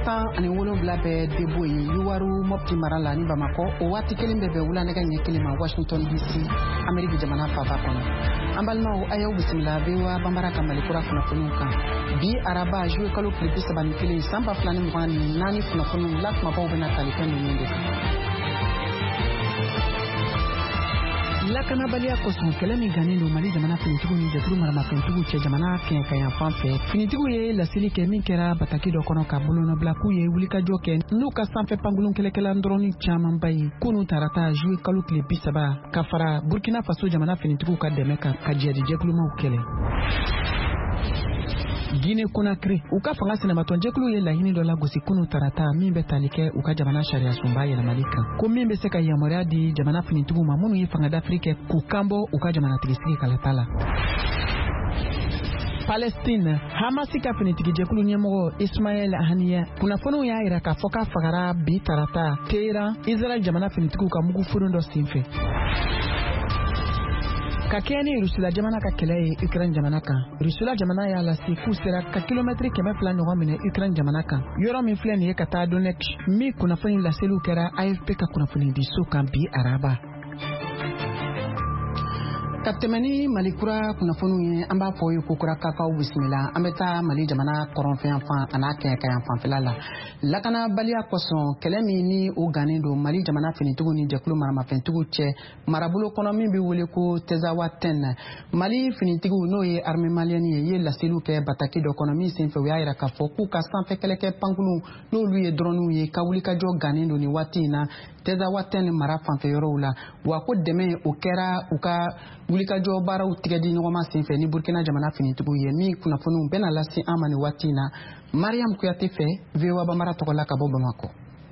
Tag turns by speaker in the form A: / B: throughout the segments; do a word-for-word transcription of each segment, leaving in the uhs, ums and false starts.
A: tan ani wolonwula bɛ debo ye Yuwaru Mopti mara la ni Bamako o waati kelen bɛ bɛ wulanɛgɛ ɲɛ kelen ma Washington D C Ameriki jamana faaba kɔnɔ. An balimaw a y'aw bisimila V O A Banbara ka Malikura kunnafoniw kan. Bi araba juwe kalo tile bi saba ni kelen san ba fila ni mugan ni naani kunnafoniw la kumabaw bɛna tali fɛn ninnu de kan. Lakanabaliya kosɔn kɛlɛ min gannen don Mali jamana finitigiw ni jɛkulu maramafɛntigiw cɛ jamana kɛɲɛ ka yan fan fɛ. Finitigiw ye laseli kɛ min kɛra bataki dɔ kɔnɔ ka bolonɔbila k'u ye wulikajɔ kɛ n'u ka sanfɛ pankulun kɛlɛkɛla ndɔrɔni camanba ye kunun tarata juwe kalo tile bi saba ka fara Burkina Faso jamana finitigiw ka dɛmɛ kan ka jɛdi jɛkulumaw kɛlɛ. Guinée Conakry u ka fanga sinamatɔn jɛkulu ye laɲini dɔ lagosi kunu tarata min bɛ tali kɛ u ka jamana sariya sunba yɛlɛmali kan ko min bɛ se ka yamaruya di jamana finitigiw ma minnu ye fanga d'Afrique k'u kanbɔ u ka jamanatigi sigi kalata la. Palestine Hamasi ka finitigi jɛkulu ɲɛmɔgɔ Ismaël Haniyeh kunnafoniw y'a jira k'a fɔ k'a fagara bi tarata Téhéran Israël jamana finitigiw ka mugu furun dɔ senfɛ. Ka kɛɲɛ ni Rusula jamana ka kɛlɛ ye Ukraine jamana kan. Rusula jamana y'a lase k'u sera ka kilomɛtiri kɛmɛ fila ɲɔgɔn minɛ Ukraine jamana kan. Yɔrɔ min filɛ nin ye ka taa Donetsk min kunnafoni laseliw kɛra A F P ka kunnafoni di so kan bi araba. Ka tɛmɛ ni Malikura kunnafoniw ye an b'a fɔ ye ko kura kakaw bisimila an bɛ taa Mali jamana kɔrɔnfɛn fan a n'a kɛɲɛ ka yan fanfɛla la. Lakanabaliya kosɔn kɛlɛ min ni o gannen don Mali jamana finitigiw ni jɛkulu maramafɛntigiw cɛ marabolo kɔnɔ min bɛ wele ko Tezawa ten Mali finitigiw n'o ye armée malienne ye ye laseliw kɛ bataki dɔ kɔnɔ min senfɛ u y'a jira k'a fɔ k'u ka sanfɛ kɛlɛkɛ pankulun n'olu ye drɔniw ye ka wulikajɔ gannen don ni waati in na Tezawa ten mara fanfɛ yɔrɔw la wa ko dɛmɛ o kɛra u ka wulikajɔ baaraw tigɛ di ɲɔgɔnma senfɛ ni Burkina jamana finitigiw ye min kunnafoniw bɛna lase an ma ni waati in na Mariam Kuyate fɛ V O A Banbara tɔgɔ la ka bɔ Bamako.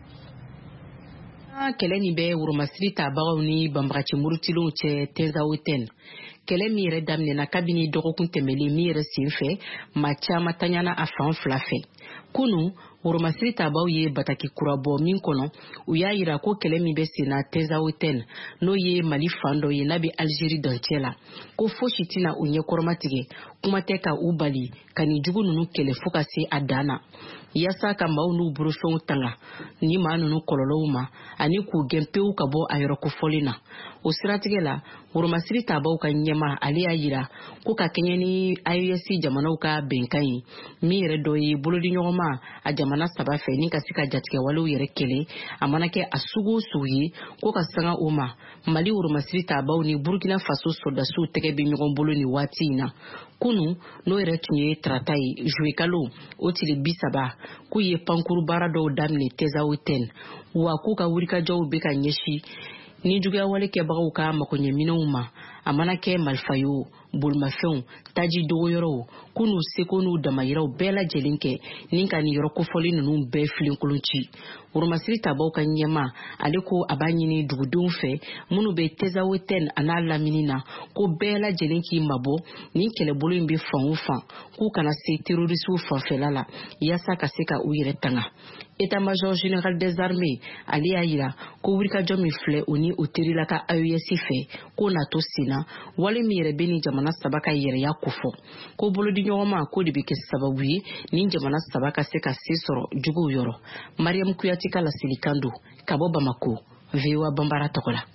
B: Kɛlɛ nin bɛ woromasiri tabagaw ni banbagaci murutilenw cɛ Tezawa ten kɛlɛ min yɛrɛ daminɛna kabini dɔgɔkun tɛmɛlen min yɛrɛ senfɛ maa caman tanyana a fan fila fɛ. Kunu woromasiri tabaw ye bataki kura bɔ min kɔnɔ u y'a yira ko kɛlɛ min bɛ senna Tezawa ten n'o ye Mali fan dɔ ye n'a bɛ Algérie dancɛ la ko fosi tɛna u ɲɛkɔrɔma tigɛ kuma tɛ ka u bali ka nin jugu ninnu kɛlɛ fo ka se a dan na yasa ka maaw n'u burufɛnw tanga ni maa ninnu kɔlɔlɔw ma ani k'u gɛn pewu ka bɔ a yɔrɔ kofɔlen na. O siratigɛ la woromasiri tabaw ka ɲɛma ale y'a yira ko ka kɛɲɛ ni A E S jamanaw ka bɛnkan ye min yɛrɛ dɔ ye bolodiɲɔgɔnma a jamana saba fɛ ni ka se ka jatigɛwalew yɛrɛ kɛlɛ a mana kɛ a sugu o sugu ye ko ka sanga o ma Mali woromasiri tabaw ni Burkina Faso soldasiw tɛgɛ bɛ ɲɔgɔn bolo ni waati in na. Kunu n'o yɛrɛ tun ye tarata ye juwe kalo o tile bi saba k'u ye pankuru baara dɔw daminɛ Tezawa ten wa k'u ka wulikajɔw bɛ ka ɲɛsin ni juguyawale kɛbagaw ka makoɲɛminɛw ma a mana kɛ marifa ye o bolimafɛnw taji dogoyɔrɔw k'u n'u seko n'u damayiraw bɛɛ lajɛlen kɛ ni ka nin yɔrɔ kofɔli ninnu bɛɛ filenkolon ci. Woromasiri tabaw ka ɲɛma ale ko a b'a ɲini dugudenw fɛ minnu bɛ Tezawa ten a n'a lamini na ko bɛɛ lajɛlen k'i mabɔ ni kɛlɛbolo in bɛ fan o fan k'u kana se terrorisiw fanfɛla la yasa ka se ka u yɛrɛ tanga. État-major général des armées ale y'a yira ko wulikajɔ min filɛ o ni o terila ka A E S fɛ ko na to senna wale min yɛrɛ bɛ ni jamana saba ka yɛrɛya kofɔ ko bolodiɲɔgɔnma ko de bɛ kɛ sababu ye ni jamana saba ka se ka se sɔrɔ juguw yɔrɔ. Mariam Kuyate ka laselikan don ka bɔ Bamako V O A Banbara tɔgɔ la.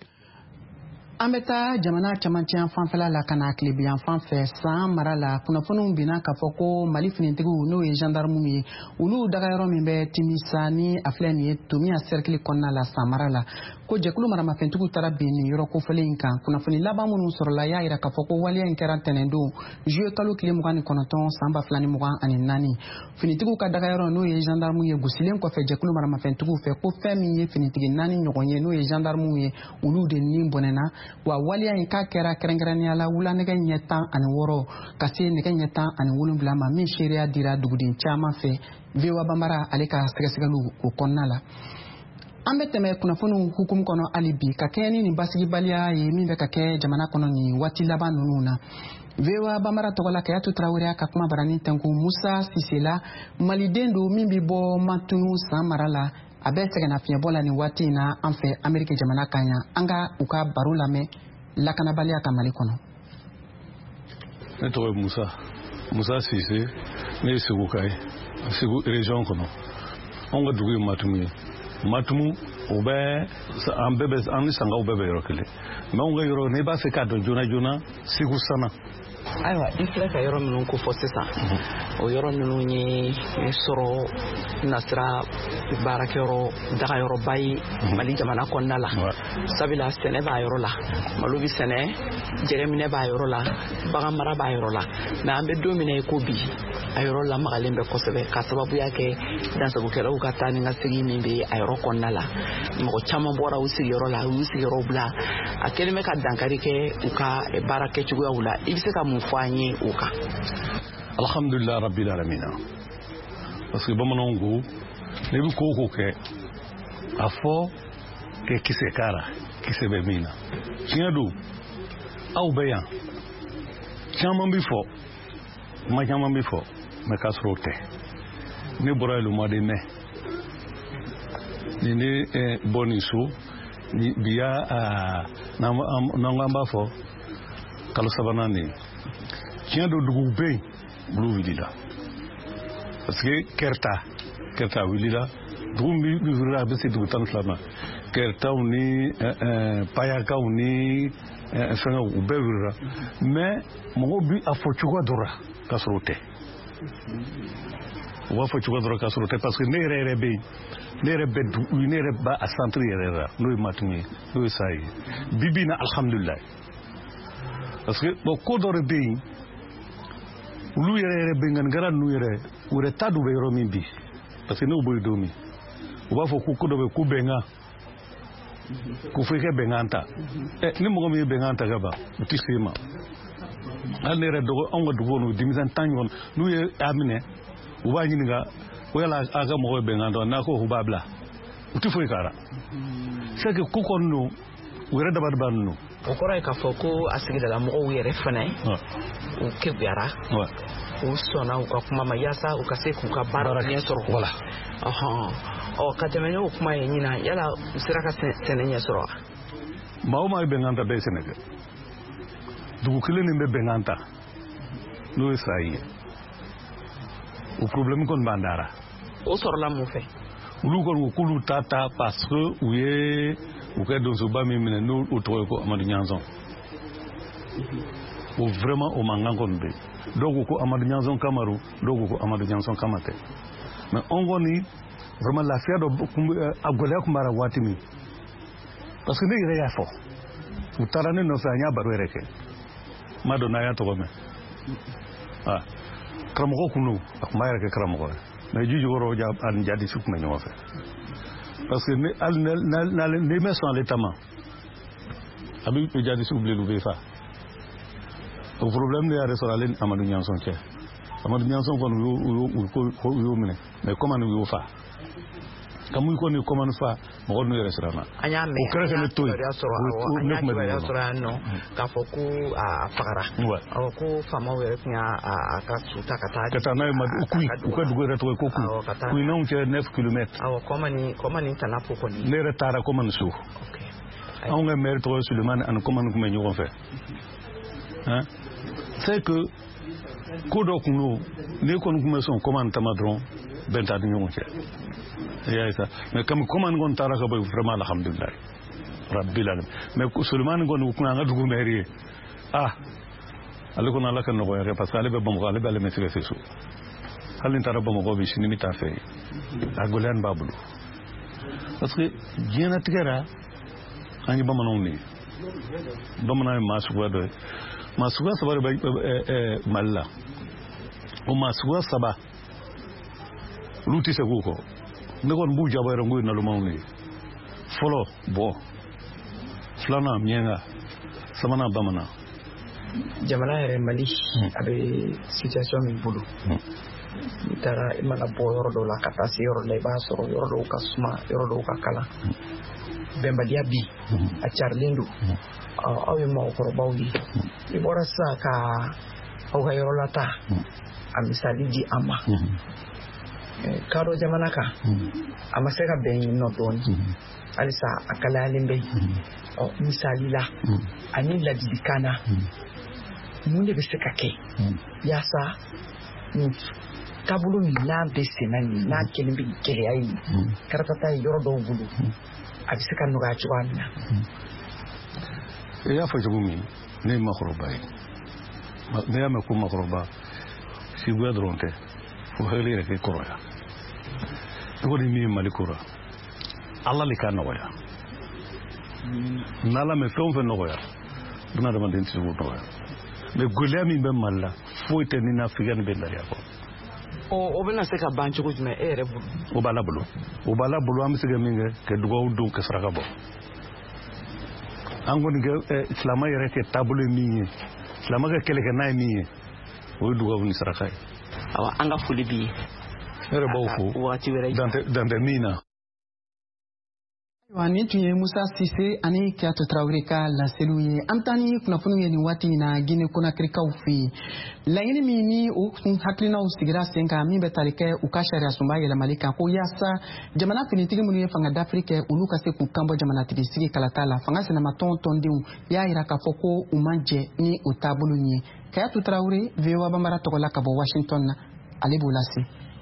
A: An bɛ taa jamana camancɛ fanfɛla la ka na tilebiyan fan fɛ san mara la kunnafoniw binna k'a fɔ ko Mali finitigiw n'o ye gendarmew ye olu dagayɔrɔ min bɛ Timisa ni a filɛ nin ye Tomiya cercle kɔnɔna la san mara la ko jɛkulu maramafɛntigiw taara bin nin yɔrɔ kofɔlen in kan kunnafoni laban minnu sɔrɔla y'a jira k'a fɔ ko waleya in kɛra ntɛnɛndon juwe kalo tile mugan ni kɔnɔntɔn san ba fila ni mugan ani naani finitigiw ka dagayɔrɔ n'o ye gendarmew ye gosilen kɔfɛ jɛkulu maramafɛntigiw fɛ ko fɛn min ye finitigi naani ɲɔgɔn ye n'o ye gendarmew ye olu de ni bɔnɛna wa waliya in k'a kɛra kɛrɛnkɛrɛnnenya la wulanɛgɛ ɲɛ tan ani wɔɔrɔ ka se nɛgɛ ɲɛ tan ani wolonwula ma min seereya dira duguden caman fɛ. V O A Banbara ale ka sɛgɛsɛgɛliw o kɔnɔna la. An bɛ tɛmɛ kunnafoniw hukumu kɔnɔ hali bi ka kɛɲɛ ni nin basigibaliya ye min bɛ ka kɛ jamana kɔnɔ nin waati laban ninnu na. V O A Banbara tɔgɔ la Kayatu Tarawele ka kuma barani tɛnku Musa Sisela maliden don min bɛ bɔ Matunu san mara la a bɛ sɛgɛnnafiɲɛbɔ la nin waati in na an fɛ Ameriki jamana kan yan an ka u ka baro lamɛn lakanabaliya ka Mali kɔnɔ.
C: Ne tɔgɔ ye Musa Musa Sise ne ye Seguka ye Segu région kɔnɔ on ga dugu matumu matumu o bɛ an bɛɛ bɛ an ni sangaw bɛɛ bɛ yɔrɔ kelen mais on ga yɔrɔ ne b'a fɛ k'a dɔn joona joona Segu Sana.
D: Ayiwa i filɛ ka yɔrɔ minnu ko fɔ sisan o yɔrɔ ninnu ye sɔrɔ nasira baarakɛyɔrɔ dagayɔrɔba ye Mali jamana kɔnɔna la sabula sɛnɛ b'a yɔrɔ la malo bi sɛnɛ jɛgɛminɛ b'a yɔrɔ la bagan mara b'a yɔrɔ la mais an bɛ don min na i ko bi a yɔrɔ lamagalen bɛ kosɛbɛ ka sababuya kɛ dansagokɛlaw ka taa ni ka segin min bɛ a yɔrɔ kɔnɔna la mɔgɔ caman bɔra u sigiyɔrɔ la u y'u sigiyɔrɔ bila a kɛlen bɛ ka dankari kɛ u ka baara kɛcogoyaw la i bɛ se ka mun fɔ an ye o kan.
C: Alhamdulillah rabbil alamin parce que bamananw ko ne bɛ ko o ko kɛ a fɔ kɛ kisɛ kara kisɛ bɛ min na tiɲɛ don aw bɛ yan caman bɛ fɔ kuma caman bɛ fɔ mais k'a sɔrɔ o tɛ ne bɔra yen le mois de mai ni ne bɔ nin so bi y'a n'an b'a fɔ kalo sabanan de tiɲɛ don dugu bɛ yen olu wulila parce que Kɛrta Kɛrta wulila dugu min wulila a bɛ se dugu tan ni fila ma Kɛrtaw ni Payakaw ni fɛngɛw u bɛɛ wulila mais mɔgɔw bi a fɔ cogoya dɔ la k'a sɔrɔ o tɛ u b'a fɔ cogoya dɔ la k'a sɔrɔ o tɛ parce que ne yɛrɛ yɛrɛ bɛ yen ne yɛrɛ bɛ dugu ne yɛrɛ b'a centre yɛrɛ la n'o ye Matumu ye n'o ye Sa ye bi bi in na alhamdulillah parce que bon ko dɔ de bɛ yen olu yɛrɛ yɛrɛ bɛnkanikɛla ninnu yɛrɛ u yɛrɛ ta dun bɛ yɔrɔ min bi parce que n'o b'o ye don min u b'a fɔ ko ko dɔ bɛ ko bɛnkan ko fo i ka bɛnkan ta ɛ ni mɔgɔ min ye bɛnkan ta ka ban u tɛ se ma hali ne yɛrɛ dɔgɔ anw ka dugu kɔnɔ denmisɛn tan ɲɔgɔn n'u ye a minɛ u b'a ɲininka o yala a ka mɔgɔ ye bɛnkan dɔn n'a ko u b'a bila u tɛ foyi k'a la c'est que ko kɔni don u yɛrɛ dabaliban ninnu.
D: O kɔrɔ ye k'a fɔ ko a sigidala mɔgɔw yɛrɛ fana u kebuyara u sɔnna u ka kuma ma yaasa u ka se k'u ka baara ɲɛ sɔrɔ
C: wala
D: ɔ ka tɛmɛ n'o kuma ye ɲinan yala u sera ka sɛnɛ ɲɛ sɔrɔ wa.
C: maa o maa ye bɛnkan ta bɛɛ ye sɛnɛ kɛ dugu kelen nin bɛ bɛnkan ta n'o ye Sa ye o problème kɔni b'an dara
D: o sɔrɔla mun fɛ
C: olu kɔni ko k'olu ta ta parce que u ye u ka donsoba min minɛ n'o tɔgɔ ye ko Amadu Ɲanzɔn o vraiment o mankan kɔni bɛ dɔw ko ko Amadu Ɲanzɔn Kamaru dɔw ko ko Amadu Ɲanzɔn Kama tɛ mais an kɔni vraiment lafiya dɔ a gɛlɛya tun b'a la waati min parce que ne yɛrɛ y'a fɔ u taara ne nɔfɛ an y'a baro yɛrɛ kɛ n m'a dɔn n'a y'a tɔgɔ mɛn ah karamɔgɔ kun don a tun b'a yɛrɛ kɛ karamɔgɔ ye mais ji jukɔrɔ ani jadisi tun bɛ ɲɔgɔn fɛ parce que ne mɛ sɔn ale ta ma a bɛ jadisiw bilen u bɛ fa o problème de y'a sɔrɔ ale ni Amadu Ɲanzɔn cɛ Amadu Ɲanzɔn kɔni u y'o minɛ mais comment u y'o fa ka mun kɔni comment fa mɔgɔ ninnu yɛrɛ siranna
D: an y'a mɛn
C: o kɛra kɛ ne to yen
D: ne tun bɛ yen sɔrɔ yan nɔ k'a fɔ ko a fagara awɔ ko faamaw yɛrɛ tun y'a ka su ta ka taa
C: ka taa n'a ye Kuyi u ka dugu yɛrɛ tɔgɔ ye ko Kuyi Kuyi n'anw cɛ neuf kilomètres
D: awɔ kɔmani kɔmani tana fo kɔni
C: ne yɛrɛ taara kɔmani so anw ka maire tɔgɔ ye Sulemani ani kɔmani tun bɛ ɲɔgɔn fɛ hein c'est que ko dɔ kun don ne kɔni tun bɛ sɔn kɔmani tama dɔrɔn bɛn t'a ni ɲɔgɔn cɛ i y'a ye sa mais comme kɔmani kɔni taara ka bɔ vraiment alhamdulillah rabbil alamin mais Sulemani kɔni u kun an ka dugu maire ye ah ale kɔni Ala ka nɔgɔya kɛ parce que ale bɛ Bamakɔ ale bɛ ale maîtrise fɛ so hali ni taara Bamakɔ bi sini bɛ taa fɛ a gɛlɛya nin b'a bolo parce que diɲɛlatigɛ la an ye bamananw de ye bamanan ye maa suguya dɔ ye maa suguya saba de bɛ Mali la o maa suguya saba olu tɛ se k'o kɔ ne kɔni b'u jabɔ yɛrɛ n ko ye nalomanw de ye fɔlɔ bɔ filanan miɲɛnka sabanan bamanan
D: jamana yɛrɛ Mali a bɛ situation min bolo n'i taara i mana bɔ yɔrɔ dɔw la ka taa se yɔrɔ la i b'a sɔrɔ yɔrɔ dɔw ka suma yɔrɔ dɔw ka kalan bɛnbaliya bi a carilen don aw ye mɔgɔkɔrɔbaw ye i bɔra sisan ka aw ka yɔrɔ lata a misali di an ma kadɔ jamana kan a ma se ka bɛn yen nɔ dɔɔnin halisa a kalayalen bɛ yen misali la ani ladilikan na mun de bɛ se ka kɛ yaasa nin
E: taabolo min n'a bɛ senna nin n'a kelen bɛ gɛlɛya ye karatata ye yɔrɔ dɔw bolo a bɛ se ka nɔgɔya cogoya min na.
C: I y'a fɔ cogo min ne ye makɔrɔba ye ne y'a mɛn ko makɔrɔba siguya dɔrɔn tɛ fo hakili yɛrɛ kɛ kɔrɔya ne ko ni min ye Mali ko la Ala le k'a nɔgɔya n'Ala mɛ fɛn o fɛn nɔgɔya buna adamaden tɛ se k'o nɔgɔya mais gɛlɛya min bɛ Mali la foyi tɛ ni n'Afirikɛni bɛ lafiya kɔ.
D: o bɛna se ka ban cogo jumɛn e yɛrɛ bolo?
C: o b'Ala bolo o b'Ala bolo an bɛ se ka min kɛ ka dugawu don ka saraka bɔ an kɔni kɛ silamɛ yɛrɛ kɛ taabolo ye min ye silamɛ kɛ kɛlɛkɛna ye min ye o ye dugawu ni saraka ye.
D: awɔ an ka foli b'i ye.
C: ne yɛrɛ b'aw fo dantɛ min na.
A: Ni tun ye Musa Sise ani Kiyatu Tarawele ka laseliw ye an taa ni kunnafoniw ye nin waati in na Guinée Conakrykaw fɛ yen laɲini min ni o hakilinaw sigira sen kan min bɛ tali kɛ u ka sariya sunba yɛlɛmali kan ko yaasa jamana finitigi minnu ye fanga dafiri kɛ olu ka se k'u kanbɔ jamanatigi sigi kalata la fanga sinamatɔn tɔndenw y'a yira k'a fɔ ko u man jɛ ni o taabolo ye. Kiyatu Tarawele V O A Bambara tɔgɔ la ka bɔ Washington na ale b'o lase.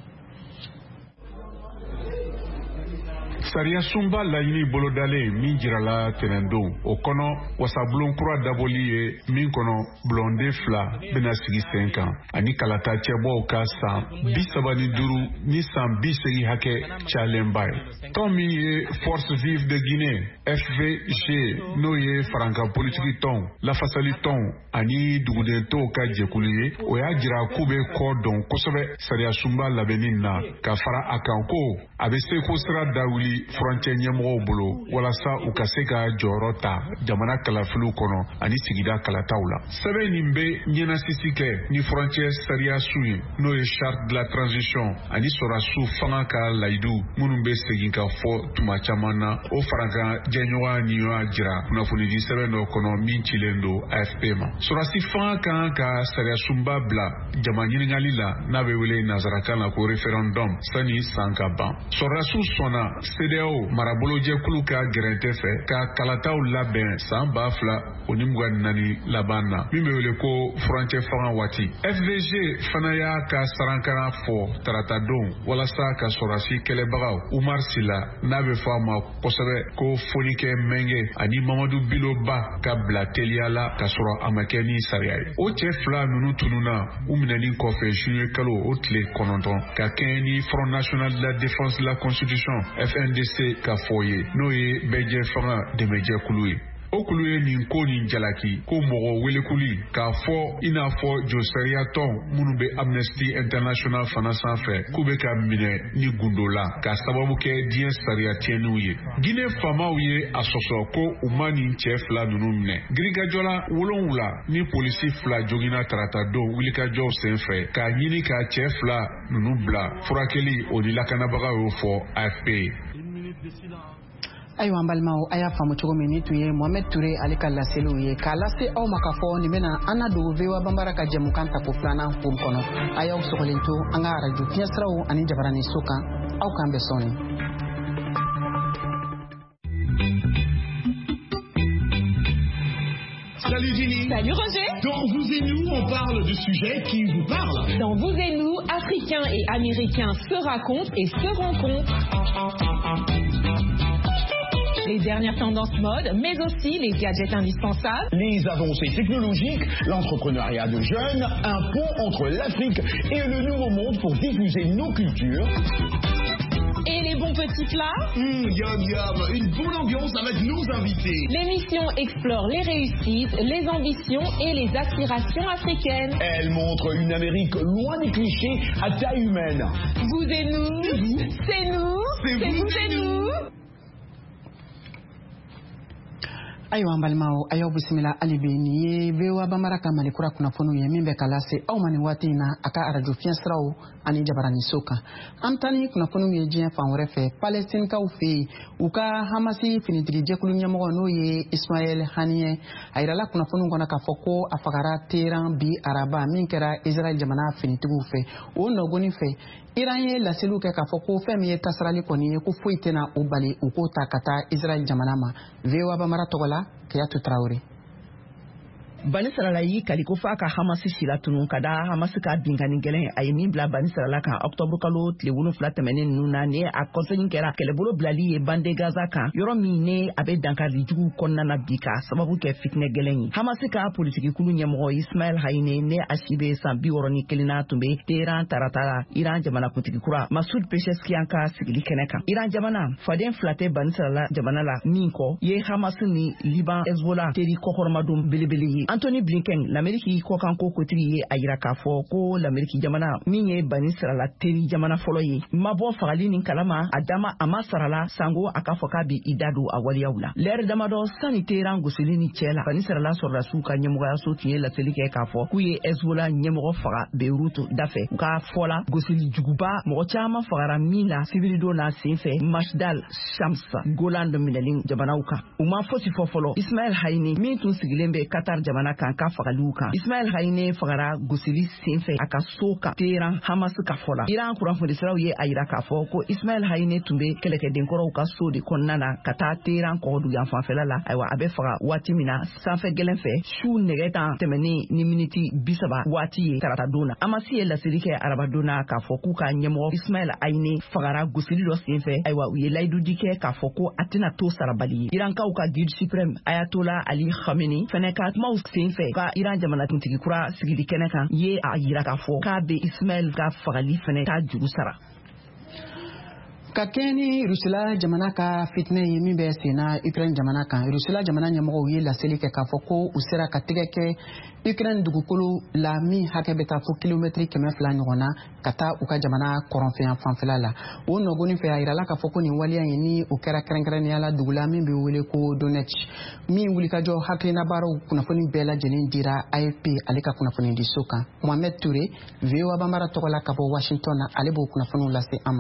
F: Sariya sunba laɲini bolodalen min jirala tɛnɛndon o kɔnɔ wasabulon kura dabɔli ye min kɔnɔ bulonden fila bɛna sigi sen kan ani kalata cɛbɔw ka san bi saba ni duuru ni san bi segi hakɛ cayalenba ye. Tɔn min ye Force Vive de Guinée F V G n'o ye farankan politiki tɔn lafasali tɔn ani dugudentɔw ka jɛkulu ye o y'a jira k'u bɛ kɔ dɔn kosɛbɛ sariya sunba labɛnni na ka fara a kan ko a bɛ se ko sira dawuli furancɛ ɲɛmɔgɔw bolo walasa u ka se ka jɔyɔrɔ ta jamana kalafiliw kɔnɔ ani sigida kalataw la. Sɛbɛn nin bɛ ɲɛnasisi kɛ ni furancɛ sariya su ye n'o ye Charte de la Transition ani sɔrɔsiw fanga ka layidu minnu bɛ segin ka fɔ tuma caman na o farankan jɛɲɔgɔnya ni y'a jira kunnafonidi sɛbɛn dɔ kɔnɔ min cilen don A F P ma. Sɔrɔsi fanga kan ka sariya sunba bila jama ɲiningali la n'a bɛ wele nazarakan na ko referendum sani san ka ban. Sɔrɔsiw sɔnna C D A O marabolojɛkulu ka gɛrɛntɛ fɛ ka kalataw labɛn san ba fila o ni mugan ni naani laban na min bɛ wele ko furancɛ fanga waati. F V G fana y'a ka sarankana fɔ tarata don walasa ka sɔrɔsi kɛlɛbagaw Umar Sila n'a bɛ fɔ a ma kosɛbɛ ko Fonikɛ Mɛnkɛ ani Mamadu Biloba ka bila teliya la ka sɔrɔ a ma kɛ ni sariya ye. O cɛ fila ninnu tununa u minɛni kɔfɛ juillet kalo o tile kɔnɔntɔn ka kɛɲɛ ni Front National de la Défense de la Constitution F N D C ka fɔ ye n'o ye bɛɛjɛ fanga dɛmɛjɛkulu ye. O kulu ye nin ko nin jalaki ko mɔgɔ welekuli k'a fɔ i n'a fɔ jɔsariya tɔn minnu bɛ Amnesty International fana sanfɛ k'u bɛ ka minɛ ni gundo la ka sababu kɛ diɲɛ sariya tiɲɛniw ye. Guinée faamaw ye a sɔsɔ ko u ma nin cɛ fila ninnu minɛ. Girikajɔla wolonwula ni polisi fila jogina tarata don wulikajɔw senfɛ k'a ɲini ka cɛ fila ninnu bila furakɛli o ni lakanabagaw y'o fɔ A F P ye.
A: Ayiwa an balimaw a y'a faamu cogo min ni tun ye Mohamed Ture ale ka laseliw ye k'a lase aw ma k'a fɔ nin bɛna an na don V O A Bambara ka jɛmukan ta ko filanan hukumu kɔnɔ a y'aw sɔgɔlen to an ka arajo fiɲɛsiraw ani jabaranin so kan aw k'an bɛn sɔɔni.
G: Salut Ginny.
H: Salut Roger.
G: Dans Vous et Nous, on parle de sujets qui vous parlent.
H: Dans Vous et Nous, Africains et Américains se racontent et se rencontrent. Les dernières tendances mode, mais aussi les gadgets indispensables.
G: Les avancées technologiques, l'entrepreneuriat de jeunes, un pont entre l'Afrique et le Nouveau Monde pour diffuser nos cultures.
H: Et les bons petits plats.
G: Mmh, yum yum, une bonne ambiance avec nos invités.
H: L'émission explore les réussites, les ambitions et les aspirations africaines.
G: Elle montre une Amérique loin des clichés à taille humaine.
H: Vous et nous,
G: c'est vous,
H: c'est nous,
G: c'est vous,
H: vous et nous.
A: Ayiwa an balimaw a y'aw bisimila hali bi nin ye V O A Bambara ka malikura kunnafoniw ye min bɛ ka lase aw ma nin waati in na a ka arajo fiɲɛsiraw ani jabaraniso kan an taa ni kunnafoniw ye diɲɛ fan wɛrɛ fɛ palɛstinikaw fɛ yen u ka Hamasi finitigi jɛkulu ɲɛmɔgɔ n'o ye Ismaël Haniyeh a yirala kunnafoniw kɔnɔ k'a fɔ ko a fagara Teheran bi araba min kɛra Israel jamana finitigiw fɛ o nɔgɔnin fɛ Iran ye laseliw kɛ k'a fɔ ko fɛn min ye tasarali kɔni ye ko foyi tɛna o bali u k'o ta ka taa Israel jamana ma V O A Bambara tɔgɔ la Kiyatu Tarawele.
I: Bani Sarala yi kaliko fa ka Hamas sila tunu kada Hamas ka bingani gelen ay min bla Bani Sarala kan octobre kalo tile wolonfila tɛmɛnen ninnu na ne a kɔsɛni kɛra kɛlɛbolo bilali ye bande Gaza kan yɔrɔ min ne a bɛ dankari jugu kɔnɔna na bi ka sababu kɛ fitinɛ gɛlɛn ye. Hamas ka politiki kulu ɲɛmɔgɔ Ismail Hayine ne a si bɛ san bi wɔɔrɔ ni kelen na tun bɛ Teheran taratara Iran jamana kuntigi kura Masoud Pezeshkian ka sigili kɛnɛ kan. Iran jamana faden fila tɛ Bani Sarala jamana la min kɔ ye Hamas ni Liban Hezbollah teri kɔkɔrɔmadon belebele ye. Anthony Blinken l'Amérique kɔkanko kotigi ye a yira k'a fɔ ko l'Amérique jamana min ye Bani Sarala teri jamana fɔlɔ ye ma bɔ fagali nin kalama a dama a ma sarala sango a k'a fɔ k'a bi i da don a waliyaw la. L'ère damadɔ sani Teheran gosili ni cɛ la Bani Sarala sɔrɔdasiw ka ɲɛmɔgɔyaso tun ye laseli kɛ k'a fɔ k'u ye Hezbollah ɲɛmɔgɔ faga Beirut dafɛ u ka fɔ la gosili juguba mɔgɔ caman fagara min na sibiridon na senfɛ Mashdal Shams Golan minɛlen jamanaw kan u ma fosi fɔ fɔlɔ. Ismail Hayine min tun sigilen bɛ Qatar jamana kan ka fagaliw kan. Ismail Hayine fagara gosili senfɛ a ka so kan Teheran Hamas ka fɔ la. Iran kunnafoni ye a yira k'a fɔ ko Ismail Hayine tun bɛ kɛlɛkɛdenkɔrɔw ka so de kɔnɔna na ka taa Teheran kɔgɔdu yan fanfɛla la ayiwa a bɛ faga waati min na sanfɛ gɛlɛn fɛ su nɛgɛ tan tɛmɛnen ni miniti bi saba waati ye tarata don na. Hamas ye laseli kɛ arabadon na k'a fɔ k'u ka ɲɛmɔgɔ Ismail Hayine fagara gosili dɔ senfɛ ayiwa u ye layidudi kɛ k'a fɔ ko a tɛna to sarabali ye. Irankaw ka guide suprême Ayatollah Ali Khamenei fɛnɛ ka kumaw senfɛ ka Iran jamanakuntigi kura sigili kɛnɛ kan ye a yira k'a fɔ k'a bɛ Ismail ka fagali fɛnɛ ta juru sara.
A: Ka kɛ ni Rusila jamana ka fitinɛ ye min bɛ sen na Ukraine jamana kan. Rusila jamana ɲɛmɔgɔw ye laseli kɛ k'a fɔ ko u sera ka tɛgɛ kɛ Ukraine dugukolo la min hakɛ bɛ taa fo kilomɛtiri kɛmɛ fila ɲɔgɔn na ka taa u ka jamana kɔrɔnfɛyan fanfɛla la. O nɔgɔnin fɛ a yirala k'a fɔ ko nin waleya in ni o kɛra kɛrɛnkɛrɛnnenya la dugu la min bɛ wele ko Donetsk. Min wulikajɔ hakilina baaraw kunnafoni bɛɛ lajɛlen dira A F P ale ka kunnafoni di so kan. Mohamed Touré V O A Bambara tɔgɔ la ka bɔ Washington na ale b'o kunnafoniw lase an ma.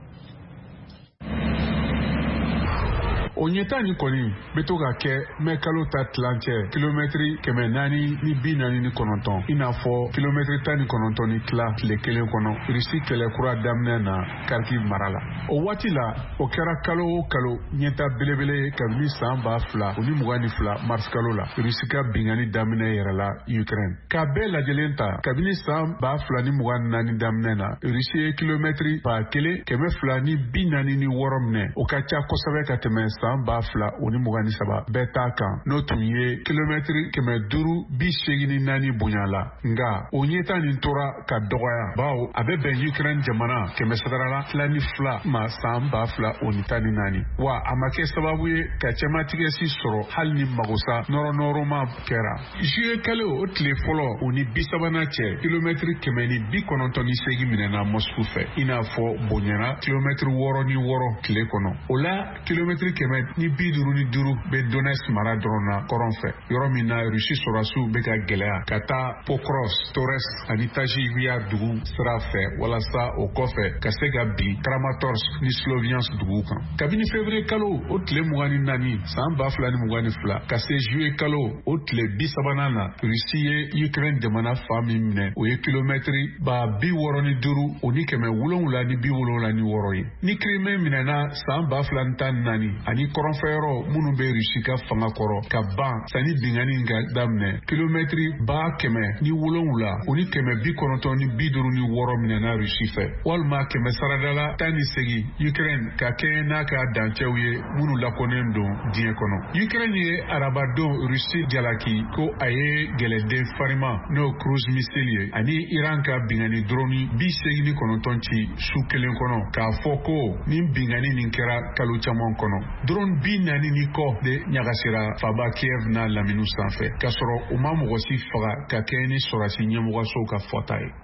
F: O ɲɛta ni kɔni bɛ to ka kɛ mɛ kalo ta tilancɛ kilomɛtiri kɛmɛ naani ni bi naani ni kɔnɔntɔn i n'a fɔ kilomɛtiri tan ni kɔnɔntɔn ni tila tile kelen kɔnɔ Rusi kɛlɛ kura daminɛ na Kharkiv mara la. O waati la o kɛra kalo o kalo ɲɛta belebele kabini san ba fila o ni mugan ni fila mars kalo la Rusi ka bingani daminɛ yɛrɛ la Ukraine. K'a bɛɛ lajɛlen ta kabini san ba fila ni mugan ni naani daminɛ na Rusi ye kilomɛtiri ba kelen kɛmɛ fila ni bi naani ni wɔɔrɔ minɛ o ka ca kosɛbɛ ka tɛmɛ san ba fila o ni mugan ni saba bɛɛ t'a kan n'o tun ye kilomɛtiri kɛmɛ duuru bi seegin ni naani bonya la. Nga o ɲɛta nin tora ka dɔgɔya bawo a bɛ bɛn Ukraine jamana kɛmɛ sadarala tila ni fila ma san ba fila o ni tan ni naani wa a ma kɛ sababu ye ka cɛmatigɛsi sɔrɔ hali ni magosa nɔrɔ nɔrɔma kɛra. Juye kalo o tile fɔlɔ o ni bi sabanan cɛ kilomɛtiri kɛmɛ ni bi kɔnɔntɔn ni seegin minɛna Moscou fɛ i n'a fɔ bonyana kilomɛtiri wɔɔrɔ ni wɔɔrɔ tile kɔnɔ. O la kilomɛtiri kɛmɛ ni bi duuru ni duuru bɛ Donetsk mara dɔrɔn na kɔrɔn fɛ yɔrɔ min na Rusi sɔrɔdasiw bɛ ka gɛlɛya ka taa Pokrovsk, Toretsk ani Tazhivya dugu sira fɛ walasa o kɔfɛ ka se ka bin Kramatorsk ni Sloviansk dugu kan. Kabini février kalo o tile mugan ni naani san ba fila ni mugan ni fila ka se juillet kalo o tile bi sabanan na Rusi ye Ukraine jamana fa min minɛ o ye kilomɛtiri ba bi wɔɔrɔ ni duuru o ni kɛmɛ wolonwula ni bi wolonwula ni wɔɔrɔ ye. Ni Crimée minɛna san ba fila ni tan ni naani ani kɔrɔnfɛyɔrɔ minnu bɛ Rusi ka fanga kɔrɔ ka ban sani bingani ka daminɛ kilomɛtiri ba kɛmɛ ni wolonwula o ni kɛmɛ bi kɔnɔntɔn ni bi duuru ni wɔɔrɔ minɛna Rusi fɛ walima kɛmɛ saradala tan ni segin Ukraine ka kɛɲɛ n'a ka dancɛw ye minnu lakɔnen don diɲɛ kɔnɔ. Ukraine ye arabadenw Rusi jalaki ko a ye gɛlɛden farima n'o cruise missile ye ani Iran ka bingani drone bi segin ni kɔnɔntɔn ci su kelen kɔnɔ k'a fɔ ko ni bingani nin kɛra kalo caman kɔnɔ. Drone bi naani ni kɔ de ɲagasira faba Kiev n'a lamini sanfɛ k'a sɔrɔ u ma mɔgɔ si faga ka kɛɲɛ ni sɔrɔdasi ɲɛmɔgɔsow ka fɔta ye.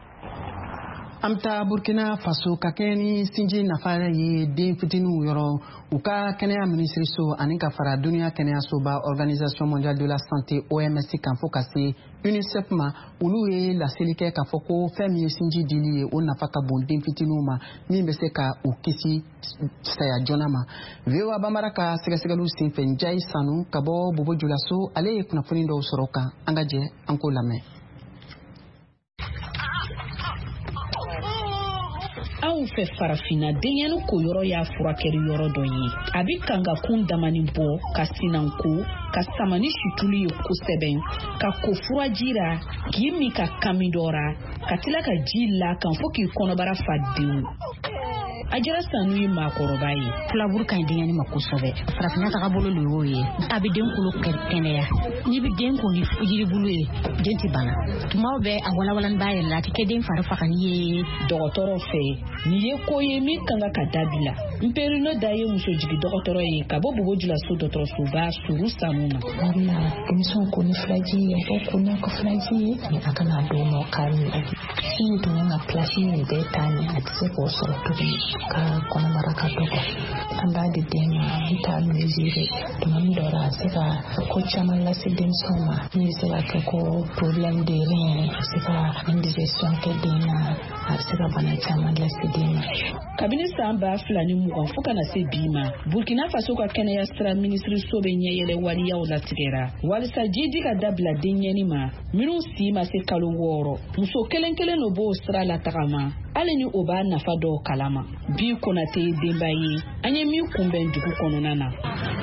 A: An bɛ taa Burkina Faso ka kɛɲɛ ni sinji nafa ye den fitininw yɔrɔ u ka kɛnɛya minisiriso ani ka fara duniya kɛnɛyasoba Organisation mondiale de la santé O M S kan fo ka se UNICEF ma olu ye laseli kɛ k'a fɔ ko fɛn min ye sinji dili ye o nafa ka bon den fitininw ma min bɛ se ka u kisi saya joona ma. V O A Bambara ka sɛgɛsɛgɛliw senfɛ Njayi Sanu ka bɔ Bobo Julaso ale ye kunnafoni dɔw sɔrɔ kan an ka jɛ an k'o lamɛn.
J: anw fɛ farafina denyɛni ko yɔrɔ y'a furakɛli yɔrɔ dɔ ye a bi kanga kun damani bɔ ka sinanko ka samani situlu ye kosɛbɛ ka ko furaji ra k'i min ka kami dɔ ra ka tila ka ji la kan fo k'i kɔnɔbara fa dewu a jɛra sanu ye maakɔrɔba ye filaburu ka ɲi denkɛni ma kosɛbɛ farafinna taga bolo le y'o ye a bɛ den kolo kɛnɛya n'i bɛ den ko ni yiribulu ye den tɛ bana tumaw bɛ a walawalani b'a yɛrɛ la a tɛ kɛ den fari faga n'i ye dɔgɔtɔrɔ fɛ nin ye ko ye min kan ka dabi la nperino da ye muso jigi dɔgɔtɔrɔ ye ka bɔ bobojulaso dɔgɔtɔrɔsoba suru sanu na
K: a bɛna denmisɛnw ko ni filaji ye a ko n'a ko filaji ye ni a kana don ma k'a minɛ sin tun ka pilasi nin bɛɛ taa ɲɛ a tɛ se k'o sɔrɔ tuguni ka kɔnɔbara ka dɔgɔ an b'a di den ma an t'a mesure tuma min dɔ la a se ka ko caman lase denmisɛnw ma min bɛ se ka kɛ ko problème de rein a bɛ se ka indigestion kɛ den na a bɛ se ka bana caman lase den ma.
J: kabini san ba fila ni mugan fo kana se bi ma burkina faso ka kɛnɛya sira minisiriso bɛ ɲɛyɛlɛ waliyaw latigɛra walisa ji di ka dabila denyɛni ma minnu si ma se kalo wɔɔrɔ muso kelen kelen no b'o sira la tagama hali ni o b'a nafa dɔw kalama bi Konate ye denba ye an ye min kunbɛn dugu kɔnɔna na.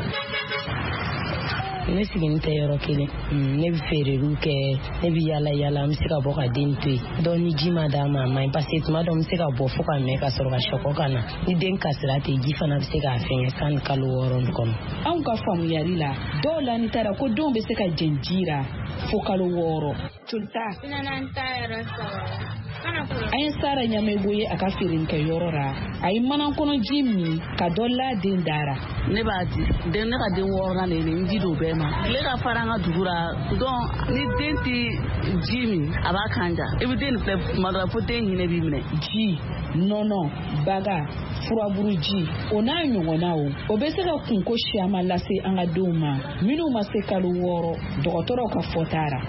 L: ne sigin tɛ yɔrɔ kelen ne bɛ feereliw kɛ ne bɛ yala yala an bɛ se ka bɔ ka den to yen dɔw ni ji ma d'a ma a man ɲi parce que tuma dɔ n bɛ se ka bɔ fo ka mɛn ka sɔrɔ ka sɔgɔ ka na ni den kasira ten ji fana bɛ se k'a fɛngɛ sanni kalo wɔɔrɔ nin kɔnɔ.
J: anw ka faamuyali la dɔw la ni taara ko denw bɛ se ka jɛn ji ra fo kalo wɔɔrɔ. tulita an ye Sara Ɲamɛgo ye a ka feerelikɛ yɔrɔ ra a ye mana kɔnɔ ji min ka dɔ la den dara.
M: ne b'a di den ne ka den wɔɔrɔnan de ye n ji don bɛɛ ma tile ka fara an ka dugu ra donc ni den tɛ ji min a b'a kan ja i bɛ den nin filɛ tuma dɔ la fo den hinɛ b'i minɛ.
J: ji nɔnɔ baga furaburu ji o n'a ɲɔgɔnnaw o bɛ se ka kunko siama lase an ka denw ma minnu ma se kalo wɔɔrɔ dɔgɔtɔrɔw ka fɔta ra.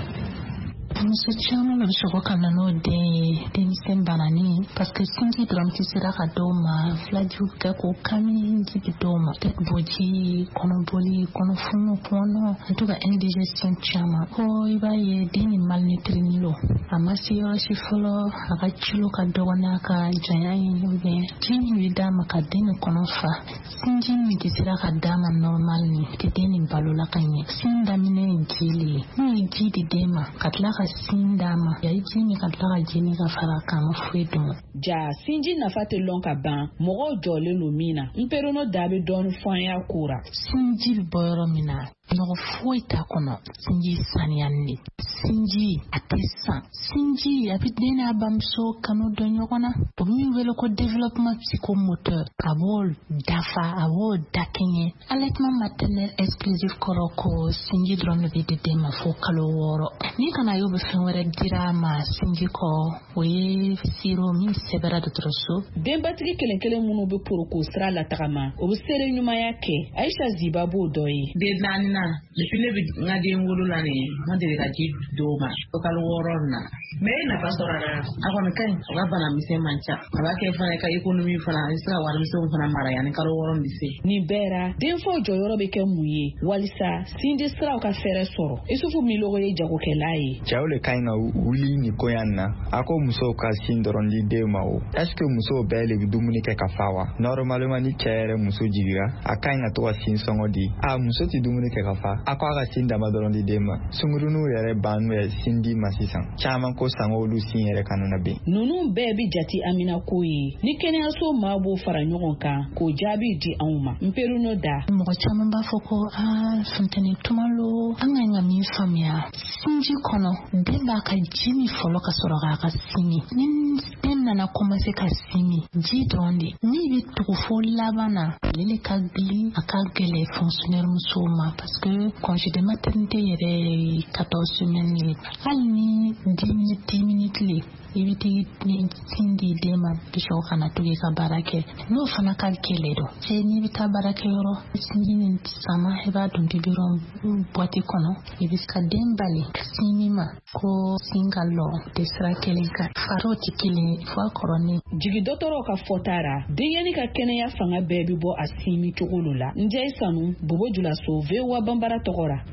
K: muso caman bɛ sɔgɔ ka na n'o den ye denmisɛn banani parce que sinji dɔrɔn tɛ sera ka dɔw ma filajiw kɛ k'o kami ji bɛ dɔw ma tɛgɛ boji kɔnɔboli kɔnɔfunu kɔnɔ en tout cas indigestion caman ko i b'a ye den ni malnutrini lo a ma se yɔrɔ si fɔlɔ a ka kilo ka dɔgɔ n'a ka janya ye ubiyɛn ji min bɛ d'a ma ka den ni kɔnɔ fa sinji min tɛ sera ka d'a ma normal ni tɛ den ni balo la ka ɲɛ sin daminɛ ye ji le ye n'o ye ji di den ma ka tila ka sin d'a ma ya ji min ka tila ka jeni ka fara kan ma foyi dɔn.
J: ja sinji nafa tɛ lɔn ka ban mɔgɔw jɔlen don min na nperono da bɛ dɔɔni fɔ an y'a ko ra.
K: sinji bɛ bɔ yɔrɔ min na nɔgɔ foyi t'a kɔnɔ sinji saniyani sinji a tɛ san sinji a bɛ den n'a bamuso kanu dɔn ɲɔgɔn na o min wele ko développement psychomoteur a b'o dafa a b'o dakɛɲɛ allaitement maternel exclusif kɔrɔ ko sinji dɔrɔn de bɛ di den ma fo kalo wɔɔrɔ ni kana y'o bɛ fɛn wɛrɛ dira ma sinji kɔ o ye siro min sɛbɛra dɔgɔtɔrɔso.
J: denbatigi kelen kelen minnu bɛ poroko sira la tagama o bɛ seere ɲumanya kɛ Aisha Ziba b'o dɔ ye.
N: den naani na depuis ne bɛ n ka den wolo la nin ma deli ka ji d'o ma fo kalo wɔɔrɔ na mais e nafa sɔrɔ a la a kɔni ka ɲi o ka bana misɛn man ca a b'a kɛ fana ka économie fana a bɛ se ka warimisɛnw fana mara yanni kalo wɔɔrɔ bɛ se.
J: nin bɛɛ ra denfaw jɔyɔrɔ bɛ kɛ mun ye walisa sinji siraw ka fɛɛrɛ sɔrɔ Isufu Milogo ye jagokɛla ye.
O: cɛw le ka ɲi ka wuli nin ko yan na a ko musow ka sin dɔrɔn di den ma o est-ce que musow bɛɛ le bɛ dumuni kɛ ka fa wa normalement ni cɛ yɛrɛ muso jigira a ka ɲi ka to ka sin sɔngɔ di a muso tɛ dumuni kɛ ka fa a ko a ka sin dama dɔrɔn di den ma sunguruninw yɛrɛ ban n'u ye sin di ma sisan caman ko sango olu sin yɛrɛ kana na ben.
J: ninnu bɛɛ bi jate Amina ko ye ni kɛnɛyaso maa b'o fara ɲɔgɔn kan k'o jaabi di anw ma nperuno da.
K: mɔgɔ caman b'a fɔ ko aa funteni tuma lo an ka ɲi ka min faamuya sinji kɔnɔ den b'a ka ji min fɔlɔ ka sɔrɔ k'a ka simi ni den nana commencer ka simi ji dɔrɔn de ni bɛ tugu fo laban na ale ka gili a ka gɛlɛ fonctionnaire musow ma parce que congé de maternité yɛrɛ ye quatorze semaines ye hali ni dix minutes dix minutes le i bɛ t'i sin di den ma bi sɔrɔ ka na tugu ka baara kɛ n'o fana ka gɛlɛ dɔ cɛ n'i bɛ taa baarakɛyɔrɔ sinji min sama i b'a don biberon boîte kɔnɔ i bɛ se ka den bali sin min ma ko sin ka lɔ tɛ sira kelen kan fariw tɛ kelen ye fo a kɔrɔlen.
J: jigi dɔgɔtɔrɔw ka fɔta ra denyɛni ka kɛnɛya fanga bɛɛ bɛ bɔ a simi cogo la njɛ sanu Bobojulaso V O A Bambara tɔgɔ ra.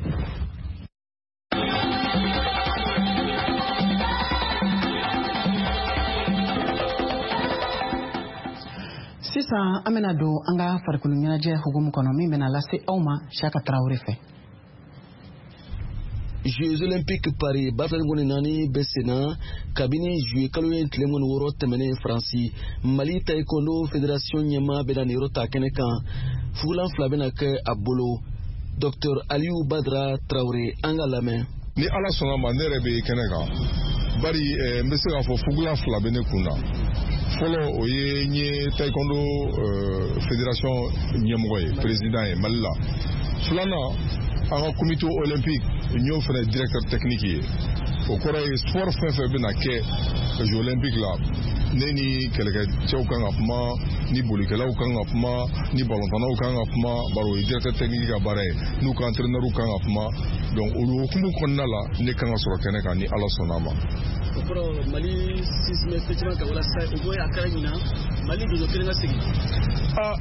A: sisan an bena don an ka farikolo ɲɛnajɛ hukumu kɔnɔ min bena lase aw ma Siyaka Tarawele fɛ.
P: Jeux Olympiques Paris bafɛngoni naani bɛ senna kabini juillet kalo ye tile mɔni wɔɔrɔ tɛmɛnen Faransi. Mali taekwondo fédération ɲɛma bɛna nin yɔrɔ ta kɛnɛ kan. Fugulan fila bɛna kɛ a bolo. Docteur Aliou Badara Traoré an ka lamɛn.
Q: Ni ala sɔnna ma ne yɛrɛ bɛ kɛnɛ kan bari n bɛ se k'a fɔ fugulan fila bɛ ne kun na. Fɔlɔ o ye n ye taekwondo fédération ɲɛmɔgɔ ye président ye Mali la. Filanan an ka comité olympique n y'o fana directeur technique ye. O kɔrɔ ye sport fɛn fɛn bɛna kɛ jeux olympique la ne ni kɛlɛkɛcɛw kan ka kuma ni bolikɛlaw kan ka kuma ni balontannaw kan ka kuma bari o ye directeur technique ka baara ye n'u ka entraîneur kan ka kuma donc o hukumu kɔnɔna la ne kan ka sɔrɔ kɛnɛ kan ni ala sɔnna ma.
P: O kɔrɔ Mali six mai festival ka walasa o bɔ a kɛra ɲina Mali dojo kelen ka segin.
Q: Ah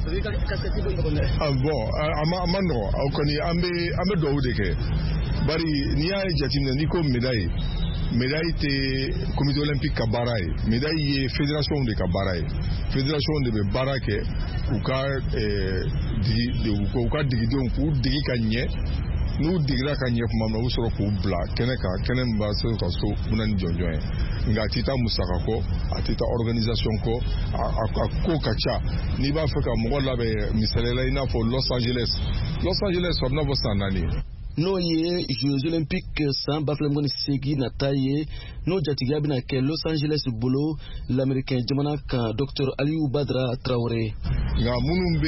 Q: ah bon a ma a ma nɔgɔ o kɔni an bɛ an bɛ duwawu de kɛ bari n'i y'a jateminɛ n'i ko médaille médaille tɛ comité olympique ka baara ye médaille ye fédération de ka baara ye fédération de bɛ baara kɛ u ka digi u ka digidenw k'u digi ka ɲɛ n'u digira ka ɲɛ kuma min na u sɔrɔ k'u bila kɛnɛ kan kɛnɛ min b'a se ka so bɛna ni jɔnjɔn ye nka a tɛ taa musaka kɔ a tɛ taa organisation kɔ a ko ka ca n'i b'a fɛ ka mɔgɔ labɛn misaliyala i n'a fɔ Los Angeles Los Angeles sɔrɔ n'a fɔ san naani.
P: N'o ye Jeux Olympiques san ba fila ni segin nata ye n'o jatigiya bɛna kɛ Los Angeles bolo l'américain jamana kan Docteur Aliou Badara Traoré.
Q: Nka minnu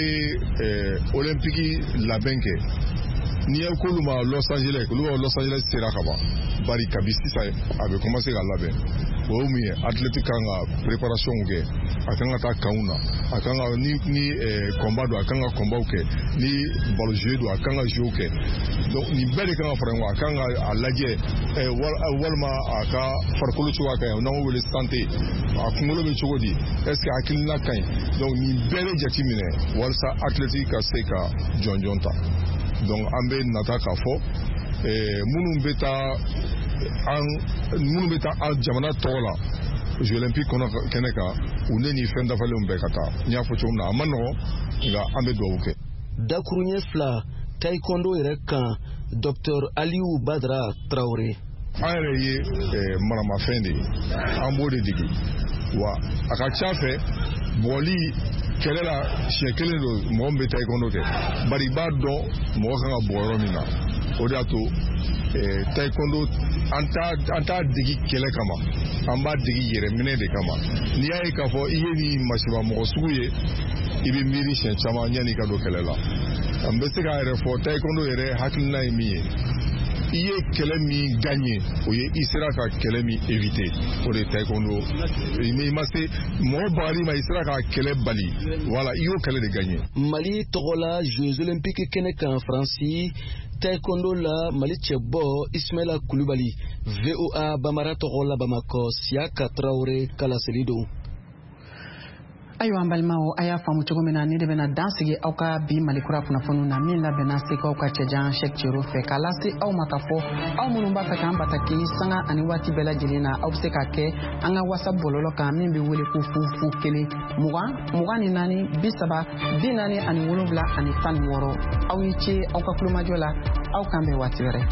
Q: bɛ olympique labɛn kɛ n'i ye k'olu ma Los Angeles olu ka Los Angeles sera ka ban bari kabi sisan a bɛ commencer ka labɛn o ye mun ye athlète kan ka préparation kɛ a kan ka taa kanw na a kan ka ni ni combat don a kan ka combat kɛ ni ballon jeu don a kan ka jeu kɛ donc nin bɛɛ de kan ka fara ɲɔgɔn kan a kan ka a lajɛ walima a ka farikolo cogoya ka ɲi n'an ko wele santé a kunkolo bɛ cogo di est ce que hakilina ka ɲi donc nin bɛɛ de jate minɛ walasa athlète ka se ka jɔnjɔn ta. Donc an bɛ nata k'a fɔ minnu bɛ taa an minnu bɛ taa an jamana tɔgɔ la Jeux olympiques kɔnɔ kɛnɛ kan u ne ni fɛn dafalenw bɛɛ ka taa n y'a fɔ cogo min na a ma nɔgɔn nka an bɛ duwawu kɛ.
P: Dakuruɲɛ fila taekwondo yɛrɛ kan Docteur Aliou Badara Traoré.
Q: An yɛrɛ ye maramafɛn de ye an b'o de dege wa a ka ca fɛ bɔgɔli kɛlɛ la siɲɛ kelen don mɔgɔ min bɛ taekwondo kɛ bari i b'a dɔn mɔgɔ kan ka bɔ yɔrɔ min na o de y'a to taekwondo an t'a degi kɛlɛ kama an b'a degi yɛrɛminɛ de kama n'i y'a ye k'a fɔ i ye nin masiba mɔgɔ sugu ye i bɛ miiri siɲɛ caman yanni i ka don kɛlɛ la n bɛ se k'a yɛrɛ fɔ taekwondo yɛrɛ hakilina ye min ye i ye kɛlɛ min gagné o ye i sera ka kɛlɛ min éviter o de taekwondo mais i ma se mɔgɔ bagali ma i sera ka kɛlɛ bali voilà i y'o kɛlɛ de gagné.
P: Mali tɔgɔ la Jeux Olympiques kɛnɛ kan Faransi taekwondo la Mali cɛbɔ Ismaila Kulubali V O A Bamara tɔgɔ la Bamakɔ Siyaka Traoré kalaseli don.
A: Ayiwa an balimaw a y'a faamu cogo min na ni de bɛna dan sigi aw ka bi malikura kunnafoniw na min labɛnna sekaw ka cɛjan Sɛki Cero fɛ k'a lase aw ma ka fɔ aw minnu b'a fɛ k'an bataki sanga ani waati bɛɛ lajɛlen na aw bɛ se ka kɛ an ka WhatsApp bɔlɔlɔ kan min bɛ wele ko fufu kelen mugan mugan ni naani bi saba bi naani ani wolonwula ani tan ni wɔɔrɔ aw ni ce aw ka kulomajɔ la aw kan bɛn waati wɛrɛ.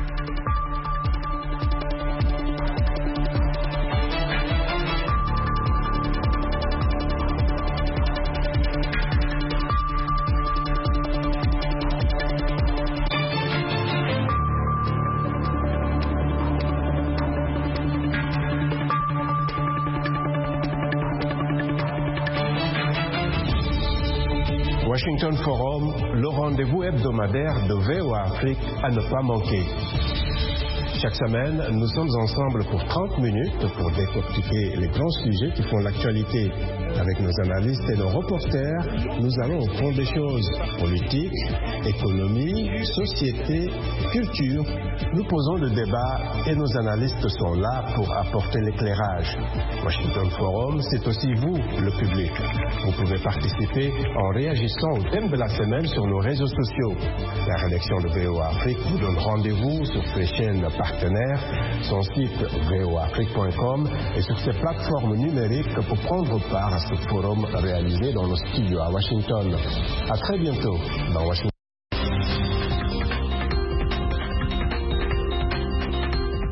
R: Washington Forum, le rendez-vous hebdomadaire de V O A Afrique à ne pas manquer. Chaque semaine, nous sommes ensemble pour trente minutes pour décortiquer les grands sujets qui font l'actualité. Avec nos analystes et nos reporters, nous allons au fond des choses. Politique, économie, société, culture. Nous posons le débat et nos analystes sont là pour apporter l'éclairage. Washington Forum, c'est aussi vous, le public. Vous pouvez participer en réagissant au thème de la semaine sur nos réseaux sociaux. La rédaction de V O A Afrique vous donne rendez-vous sur ses chaînes partenaires partenaires, son site v o afrique point com et sur ses plateformes numériques pour prendre part à ce forum réalisé dans nos studios à Washington. À très bientôt dans Washington.